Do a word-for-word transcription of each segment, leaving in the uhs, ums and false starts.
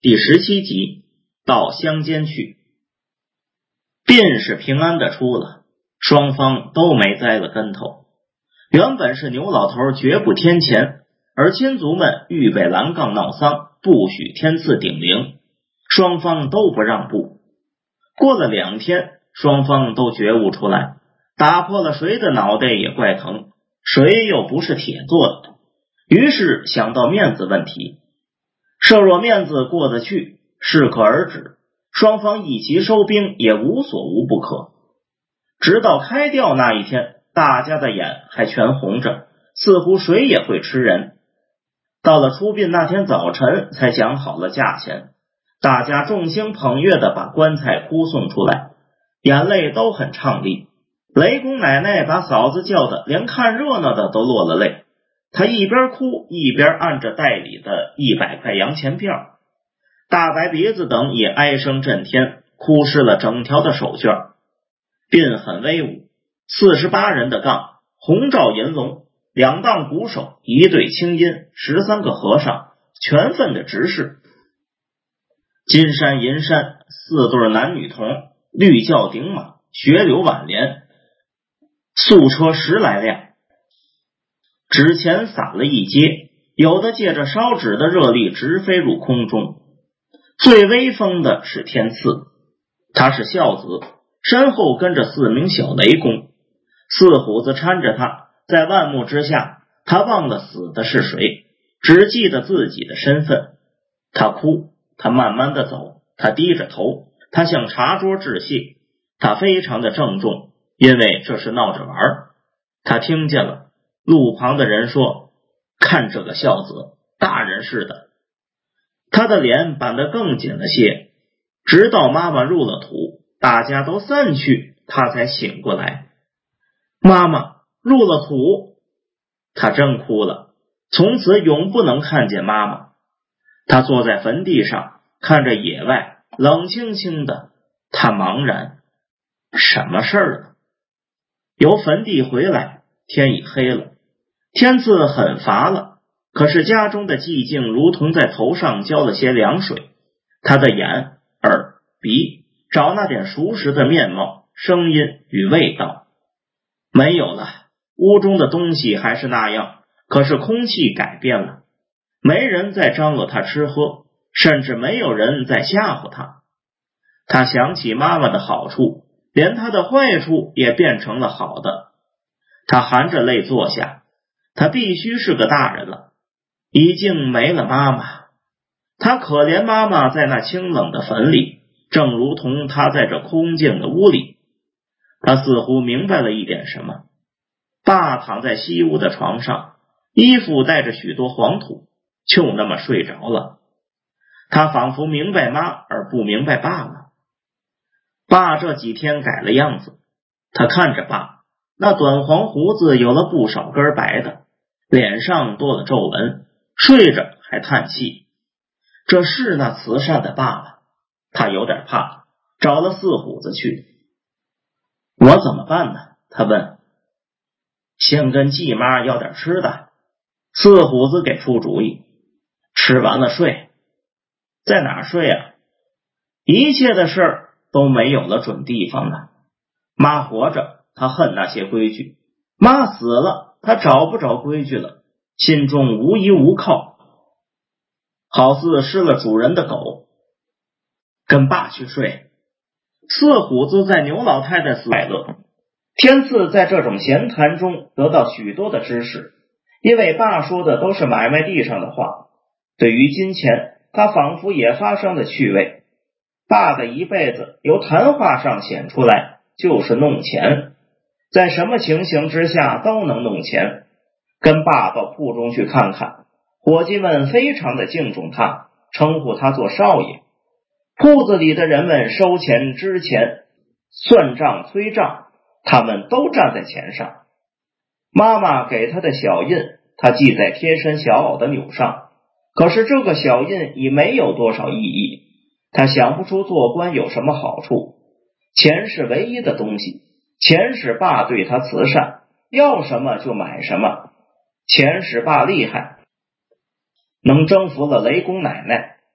第十七集，到乡间去。便是平安的出了，双方都没栽了跟头。原本是牛老头绝不添钱，而亲族们预备拦杠闹丧，不许天赐顶灵，双方都不让步。过了两天，双方都觉悟出来，打破了谁的脑袋也怪疼，谁又不是铁做的，于是想到面子问题。设若面子过得去，适可而止，双方一齐收兵也无所无不可。直到开吊那一天，大家的眼还全红着，似乎谁也会吃人。到了出殡那天早晨，才讲好了价钱，大家众星捧月地把棺材哭送出来，眼泪都很畅丽。雷公奶奶把嫂子叫的连看热闹的都落了泪，她一边哭一边按着袋里的一百块洋钱票。大白鼻子等也哀声震天，哭湿了整条的手绢。殡很威武，四十八人的杠，红罩银龙，两档鼓手，一对清音，十三个和尚，全份的执事。金山银山，四对男女童，绿轿顶马，雪柳挽帘，素车十来辆，纸钱撒了一街，有的借着烧纸的热力直飞入空中。最威风的是天赐，他是孝子，身后跟着四名小雷公，四虎子搀着他，在万目之下，他忘了死的是谁，只记得自己的身份。他哭，他慢慢的走，他低着头，他向茶桌致谢，他非常的郑重，因为这是闹着玩。他听见了路旁的人说，看这个孝子，大人似的。他的脸板得更紧了些，直到妈妈入了土，大家都散去，他才醒过来。妈妈入了土，他真哭了，从此永不能看见妈妈。他坐在坟地上，看着野外，冷清清的，他茫然，什么事儿呢？由坟地回来，天已黑了，天赐很乏了。可是家中的寂静如同在头上浇了些凉水，他的眼、耳、鼻找那点熟识的面貌、声音与味道，没有了。屋中的东西还是那样，可是空气改变了，没人再张罗他吃喝，甚至没有人再吓唬他。他想起妈妈的好处，连他的坏处也变成了好的。他含着泪坐下，他必须是个大人了，已经没了妈妈。他可怜妈妈在那清冷的坟里，正如同他在这空静的屋里。他似乎明白了一点什么。爸躺在西屋的床上，衣服带着许多黄土，就那么睡着了。他仿佛明白妈而不明白爸了。爸这几天改了样子，他看着爸，那短黄胡子有了不少根白的，脸上多了皱纹，睡着还叹气。这是那慈善的爸爸，他有点怕，找了四虎子去。我怎么办呢？他问。先跟季妈要点吃的。四虎子给出主意。吃完了睡。在哪儿睡啊？一切的事儿都没有了准地方了。妈活着，他恨那些规矩；妈死了，他找不着规矩了，心中无依无靠，好似失了主人的狗。跟爸去睡。四虎子在牛老太太死快乐。天赐在这种闲谈中得到许多的知识，因为爸说的都是买卖地上的话，对于金钱，他仿佛也发生了趣味。爸的一辈子由谈话上显出来，就是弄钱，在什么情形之下都能弄钱。跟爸到铺中去看看，伙计们非常的敬重他，称呼他做少爷。铺子里的人们收钱、支钱、算账、催账，他们都站在钱上。妈妈给他的小印，他系在贴身小袄的纽上，可是这个小印已没有多少意义，他想不出做官有什么好处。钱是唯一的东西，钱使爸对他慈善，要什么就买什么。钱使爸厉害，能征服了雷公奶奶。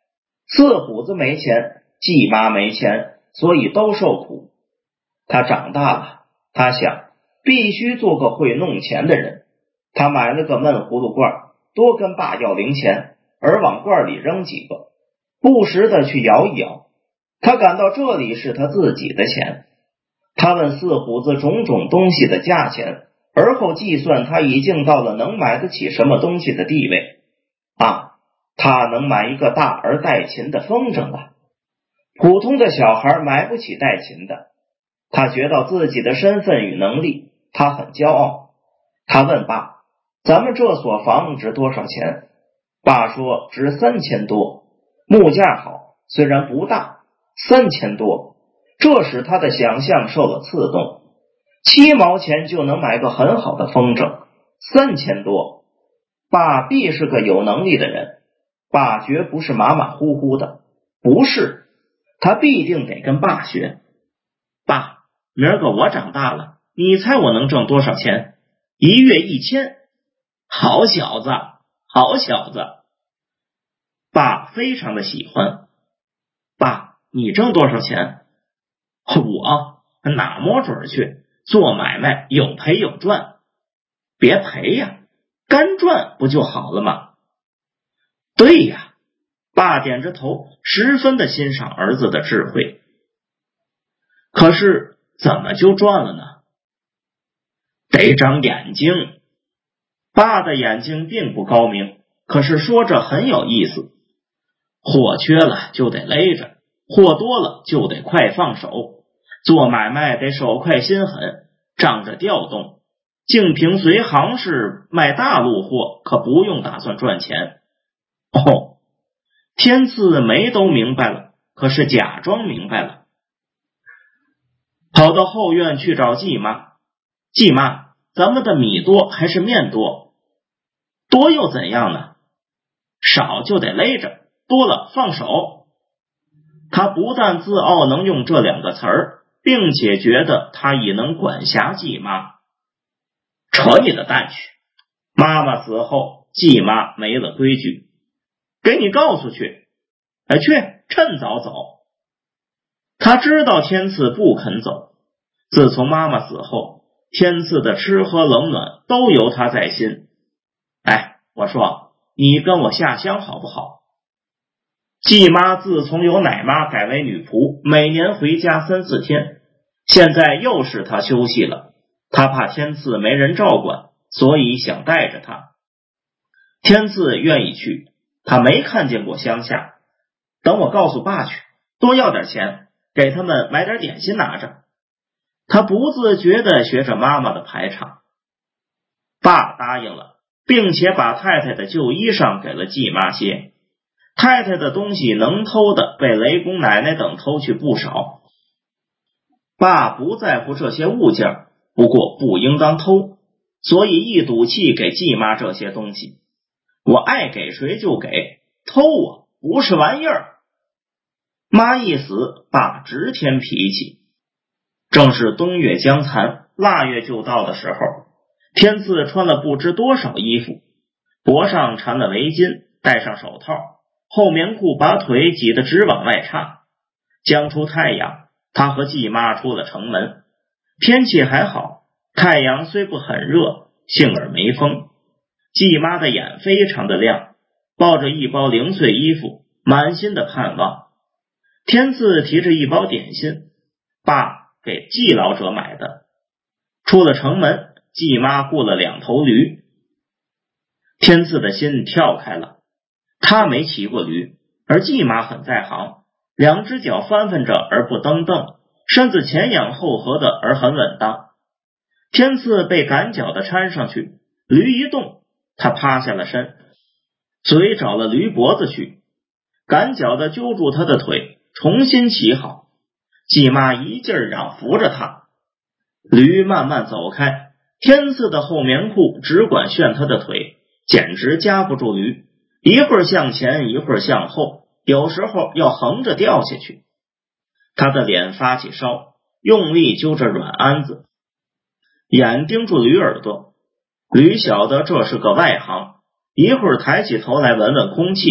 四虎子没钱，季妈没钱，所以都受苦。他长大了，他想必须做个会弄钱的人。他买了个闷葫芦罐，多跟爸要零钱，而往罐里扔几个，不时的去摇一摇。他感到这里是他自己的钱。他问四虎子种种东西的价钱，而后计算他已经到了能买得起什么东西的地位。啊，他能买一个大而带琴的风筝了。普通的小孩买不起带琴的。他觉到自己的身份与能力，他很骄傲。他问爸，咱们这所房值多少钱？爸说值三千多，木价好，虽然不大，三千多，这使他的想象受了刺动。七毛钱就能买个很好的风筝，三千多，爸必是个有能力的人。爸绝不是马马虎虎的，不是，他必定得跟爸学。爸，明儿个我长大了，你猜我能挣多少钱？一月一千。好小子，好小子。爸非常的喜欢。爸，你挣多少钱？我哪摸准去，做买卖有赔有赚。别赔呀，干赚不就好了吗？对呀，爸点着头，十分的欣赏儿子的智慧。可是怎么就赚了呢？得长眼睛。爸的眼睛并不高明，可是说着很有意思。货缺了就得勒着，货多了就得快放手。做买卖得手快心狠，仗着调动。净凭随行市卖大路货，可不用打算赚钱。哦，天赐没都明白了，可是假装明白了。跑到后院去找季妈。季妈，咱们的米多还是面多？多又怎样呢？少就得勒着，多了放手。他不但自傲能用这两个词儿，并且觉得他已能管辖季妈。扯你的蛋去！妈妈死后，季妈没了规矩，给你告诉去。哎，去，趁早走。他知道天赐不肯走。自从妈妈死后，天赐的吃喝冷暖都由他在心。哎，我说你跟我下乡好不好？季妈自从由奶妈改为女仆，每年回家三四天，现在又是她休息了。她怕天赐没人照管，所以想带着她。天赐愿意去，他没看见过乡下。等我告诉爸去，多要点钱，给他们买点点心拿着。他不自觉地学着妈妈的排场。爸答应了，并且把太太的旧衣裳给了季妈些。太太的东西能偷的被雷公奶奶等偷去不少。爸不在乎这些物件，不过不应当偷，所以一赌气给季妈这些东西。我爱给谁就给，偷啊不是玩意儿。妈一死，爸直添脾气。正是冬月将残，腊月就到的时候，天赐穿了不知多少衣服，脖上缠了围巾，戴上手套，后棉裤把腿挤得直往外插。将出太阳，他和季妈出了城门。天气还好，太阳虽不很热，幸而没风。季妈的眼非常的亮，抱着一包零碎衣服，满心的盼望。天赐提着一包点心，爸给季老者买的。出了城门，季妈雇了两头驴。天赐的心跳开了，他没骑过驴，而季妈很在行，两只脚翻翻着而不蹬蹬，身子前仰后合的而很稳当。天赐被赶脚的搀上去，驴一动，他趴下了身，嘴找了驴脖子去，赶脚的揪住他的腿，重新骑好。季妈一劲儿让扶着他，驴慢慢走开。天赐的厚棉裤只管旋他的腿，简直夹不住驴，一会儿向前一会儿向后，有时候要横着掉下去。他的脸发起烧，用力揪着软鞍子，眼盯住驴耳朵。驴晓得这是个外行，一会儿抬起头来闻闻空气，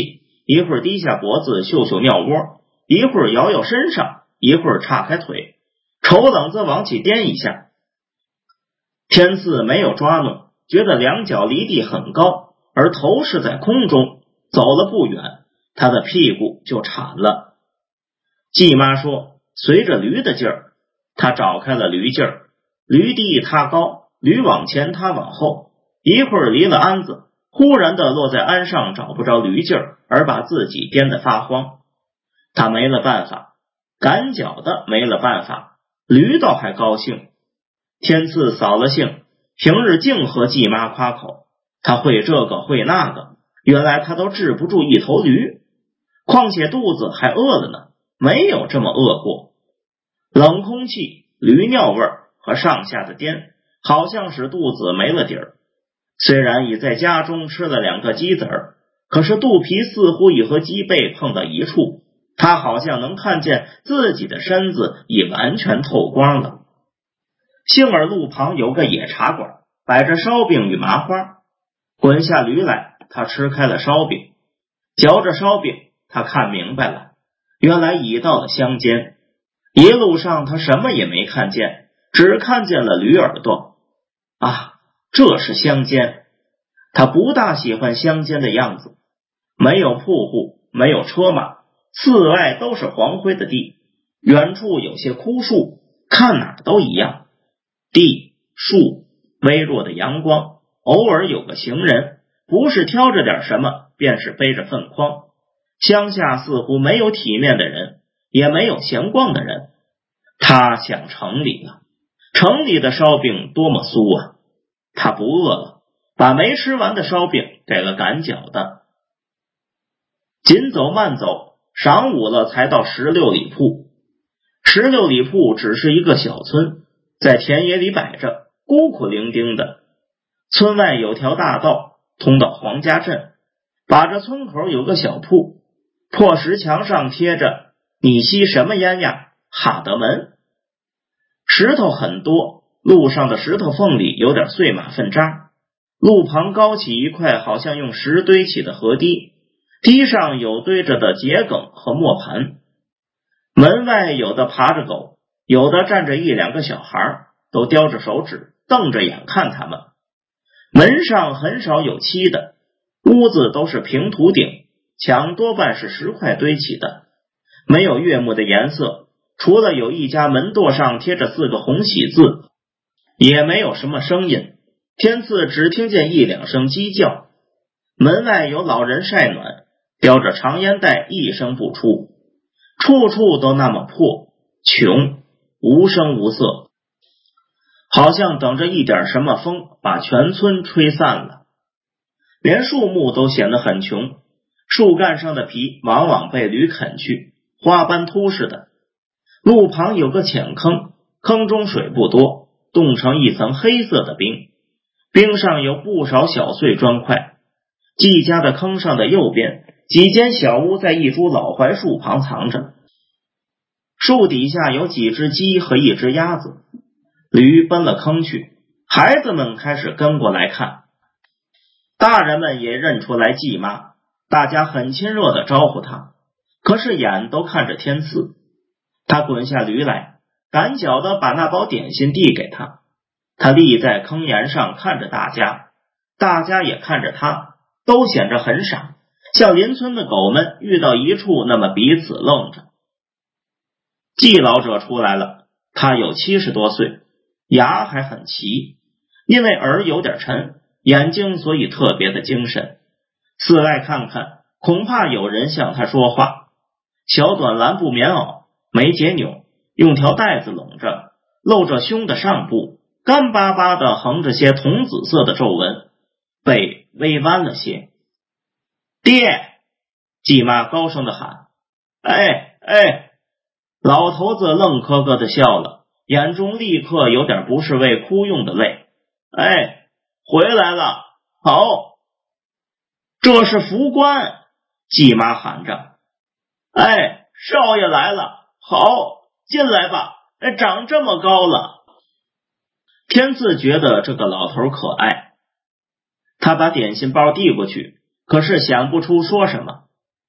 一会儿低下脖子嗅嗅尿窝，一会儿摇摇身上，一会儿岔开腿，瞅冷子往起颠一下。天赐没有抓弄，觉得两脚离地很高，而头是在空中，走了不远，他的屁股就铲了。季妈说，随着驴的劲儿，他找开了驴劲儿，驴低他高，驴往前他往后，一会儿离了鞍子，忽然的落在鞍上找不着驴劲儿，而把自己颠得发慌。他没了办法，赶脚的没了办法，驴倒还高兴。天赐扫了兴，平日净和季妈夸口，他会这个会那个，原来他都治不住一头驴，况且肚子还饿了呢，没有这么饿过。冷空气、驴尿味儿和上下的颠，好像使肚子没了底儿。虽然已在家中吃了两个鸡子儿，可是肚皮似乎已和鸡背碰到一处，他好像能看见自己的身子已完全透光了。幸而路旁有个野茶馆，摆着烧饼与麻花，滚下驴来，他吃开了烧饼，嚼着烧饼，他看明白了，原来已到了乡间。一路上他什么也没看见，只看见了驴耳朵。啊，这是乡间。他不大喜欢乡间的样子，没有铺户，没有车马，四外都是黄灰的地，远处有些枯树，看哪儿都一样。地、树、微弱的阳光，偶尔有个行人，不是挑着点什么，便是背着粪筐。乡下似乎没有体面的人，也没有闲逛的人。他想城里了，城里的烧饼多么酥啊！他不饿了，把没吃完的烧饼给了赶脚的。紧走慢走，晌午了才到十六里铺。十六里铺只是一个小村，在田野里摆着，孤苦伶仃的。村外有条大道通到黄家镇，把着村口有个小铺，破石墙上贴着你吸什么烟呀，哈德门。石头很多，路上的石头缝里有点碎马粪渣，路旁高起一块好像用石堆起的河堤，堤上有堆着的桔梗和磨盘。门外有的爬着狗，有的站着一两个小孩，都叼着手指瞪着眼看他们。门上很少有漆的，屋子都是平土顶，墙多半是石块堆起的，没有悦目的颜色，除了有一家门垛上贴着四个红喜字，也没有什么声音。天赐只听见一两声鸡叫。门外有老人晒暖，叼着长烟袋一声不出，处处都那么破穷，无声无色，好像等着一点什么风把全村吹散了。连树木都显得很穷，树干上的皮往往被驴啃去，花斑秃似的。路旁有个浅坑，坑中水不多，冻成一层黑色的冰，冰上有不少小碎砖块。季家的坑上的右边，几间小屋在一株老槐树旁藏着，树底下有几只鸡和一只鸭子。驴奔了坑去，孩子们开始跟过来看，大人们也认出来季妈，大家很亲热地招呼他，可是眼都看着天赐。他滚下驴来，赶脚的把那包点心递给他。他立在坑沿上看着大家，大家也看着他，都显着很傻，像邻村的狗们遇到一处那么彼此愣着。季老者出来了，他有七十多岁，牙还很齐，因为耳有点沉，眼睛所以特别的精神。四外看看，恐怕有人向他说话。小短蓝布棉袄，没结纽，用条带子拢着，露着胸的上部干巴巴的横着些铜紫色的皱纹，背微弯了些。爹！季妈高声的喊。哎哎！老头子愣磕磕的笑了，眼中立刻有点不是为哭用的泪。哎，回来了，好！这是福官！季妈喊着。哎，少爷来了，好，进来吧，长这么高了。天赐觉得这个老头可爱，他把点心包递过去，可是想不出说什么。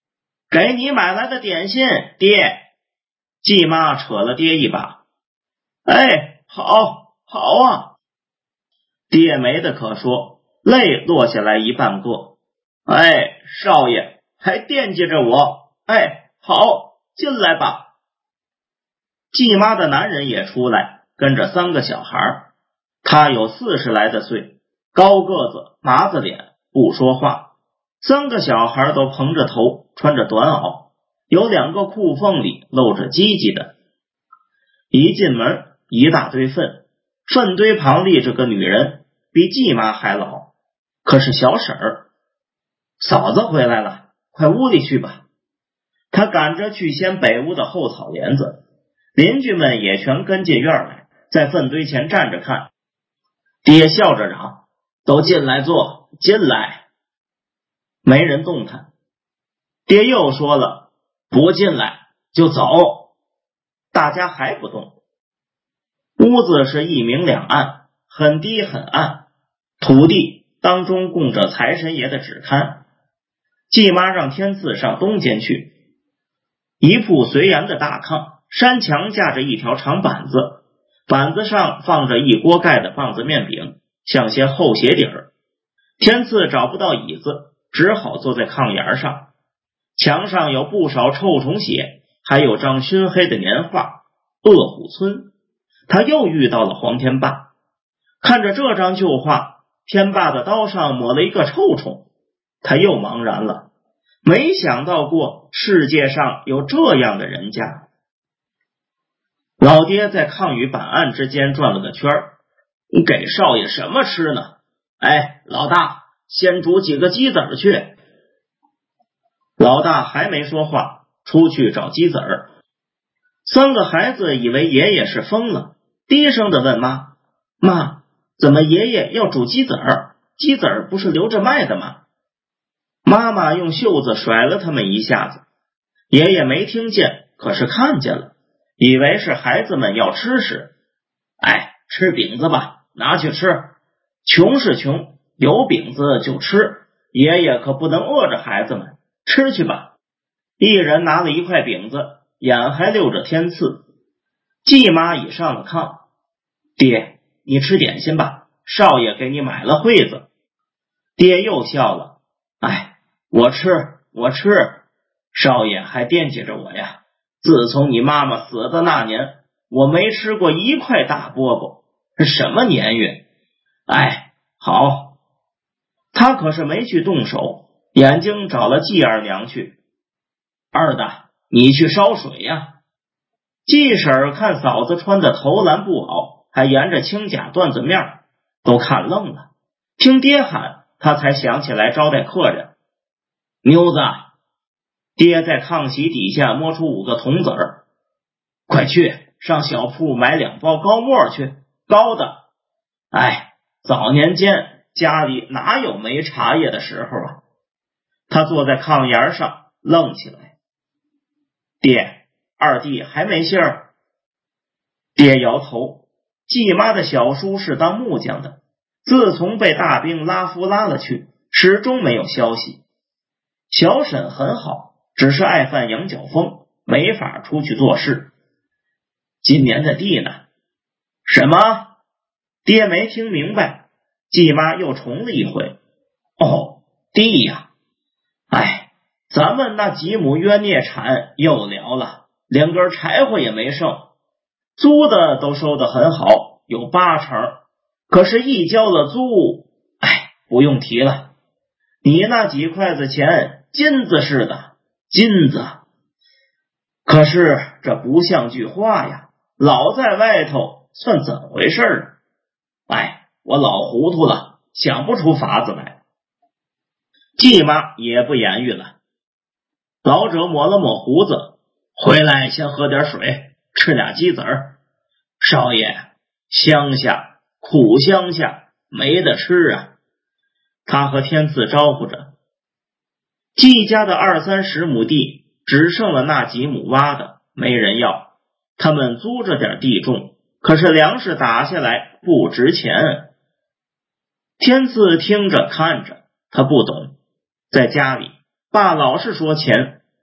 给你买来的点心，爹。季妈扯了爹一把。哎，好，好啊。爹没得可说，泪落下来一半个。哎，少爷还惦记着我。哎，好，进来吧。季妈的男人也出来，跟着三个小孩。他有四十来的岁，高个子，麻子脸，不说话。三个小孩都蓬着头，穿着短袄，有两个裤缝里露着鸡鸡的。一进门，一大堆粪，粪堆旁立着个女人，比季妈还老，可是小婶儿。嫂子回来了，快屋里去吧。他赶着去掀北屋的后草帘子，邻居们也全跟进院来，在粪堆前站着看。爹笑着嚷：都进来坐，进来。没人动弹。爹又说了，不进来就走。大家还不动。屋子是一明两暗，很低很暗，土地当中供着财神爷的纸龛。季妈让天赐上东间去，一铺随岩的大炕，山墙架着一条长板子，板子上放着一锅盖的棒子面饼，像些厚鞋底儿。天赐找不到椅子，只好坐在炕沿上。墙上有不少臭虫血，还有张熏黑的年画《恶虎村》。他又遇到了黄天霸，看着这张旧画，天霸的刀上抹了一个臭虫，他又茫然了，没想到过世界上有这样的人家。老爹在炕与板案之间转了个圈儿，给少爷什么吃呢？哎，老大，先煮几个鸡子儿去。老大还没说话，出去找鸡子儿。三个孩子以为爷爷是疯了，低声的问妈：妈，怎么爷爷要煮鸡子儿？鸡子儿不是留着卖的吗？妈妈用袖子甩了他们一下子，爷爷没听见，可是看见了，以为是孩子们要吃时。哎，吃饼子吧，拿去吃。穷是穷，有饼子就吃，爷爷可不能饿着孩子们，吃去吧。一人拿了一块饼子，眼还溜着天赐。季妈已上了炕。爹，你吃点心吧，少爷给你买了惠子。爹又笑了。哎，我吃，我吃，少爷还惦记着我呀。自从你妈妈死的那年，我没吃过一块大饽饽，什么年月？哎，好。他可是没去动手，眼睛找了季二娘去。二的，你去烧水呀。季婶看嫂子穿的头蓝布袄，还沿着青甲缎子面，都看愣了。听爹喊，他才想起来招待客人。妞子，爹在炕席底下摸出五个铜子儿，快去上小铺买两包高沫去，高的。哎，早年间家里哪有没茶叶的时候啊？他坐在炕沿上愣起来。爹，二弟还没信儿。爹摇头。季妈的小叔是当木匠的，自从被大兵拉夫拉了去，始终没有消息。小沈很好，只是爱犯羊角风，没法出去做事。今年的地呢？什么？爹没听明白。季妈又重了一回。哦，地呀。哎，咱们那几亩约孽产又聊了，连根柴火也没剩。租的都收得很好，有八成，可是一交了租，哎，不用提了。你那几块子钱金子似的，金子。可是这不像句话呀，老在外头算怎么回事啊？哎，我老糊涂了，想不出法子来。季妈也不言语了。老者抹了抹胡子，回来先喝点水，吃俩鸡子儿。少爷，乡下苦乡下没得吃啊。他和天赐招呼着。季家的二三十亩地只剩了那几亩挖的，没人要。他们租着点地种，可是粮食打下来不值钱。天赐听着看着，他不懂。在家里爸老是说钱，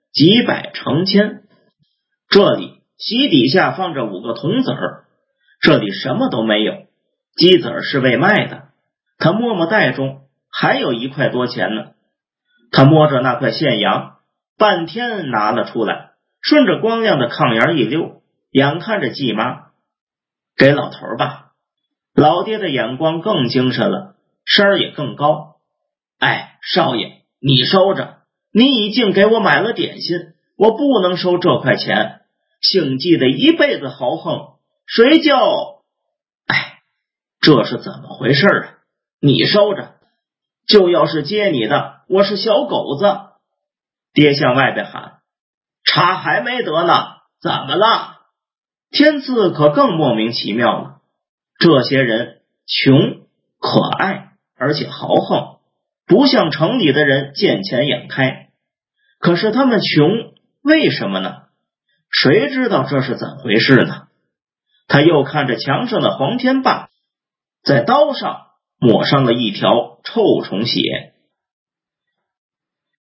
几百成千。这里席底下放着五个铜子儿，这里什么都没有，鸡子儿是为卖的。他摸摸袋中还有一块多钱呢，他摸着那块现洋，半天拿了出来，顺着光亮的炕沿一溜，眼看着季妈，给老头吧。老爹的眼光更精神了，声儿也更高。哎，少爷，你收着，你已经给我买了点心，我不能收这块钱。姓季的一辈子豪横，谁叫……哎，这是怎么回事啊？你收着，就要是接你的，我是小狗子。爹向外边喊，茶还没得呢，怎么了？天赐可更莫名其妙了。这些人穷、可爱，而且豪横，不像城里的人见钱眼开。可是他们穷，为什么呢？谁知道这是怎回事呢？他又看着墙上的黄天霸，在刀上抹上了一条臭虫血。